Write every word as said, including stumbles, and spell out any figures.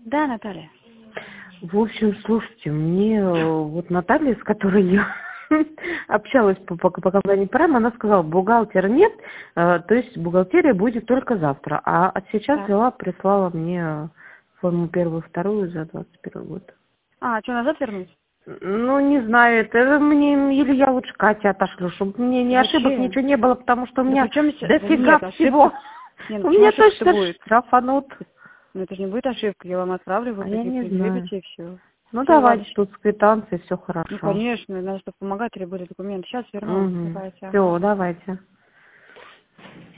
Да, Наталья. В общем, слушайте, мне э, вот Наталья, с которой я общалась по, по, по компании Прайм, она сказала, бухгалтера нет, э, то есть бухгалтерия будет только завтра. А от сейчас Так. взяла, прислала мне форму первую, вторую за двадцать первый год. А, что, назад вернуть? Ну, не знаю, это мне, или я лучше Кате отошлю, чтобы мне ни ошибок, Зачем? ничего не было, потому что у Да меня при чем здесь... Да дофига нет, всего. ошибка... Нет, ну У почему меня ошибка-то точно будет? штрафанут. Ну это же не будет ошибка, я вам отправлю, вы А я прийти не знаю. предъявите и все. Ну, Все, ладно. давайте тут с квитанцией, все Ну, хорошо. конечно, надо, чтобы помогать, были документы. Сейчас верну. Угу. Давайте, ага. Все, давайте.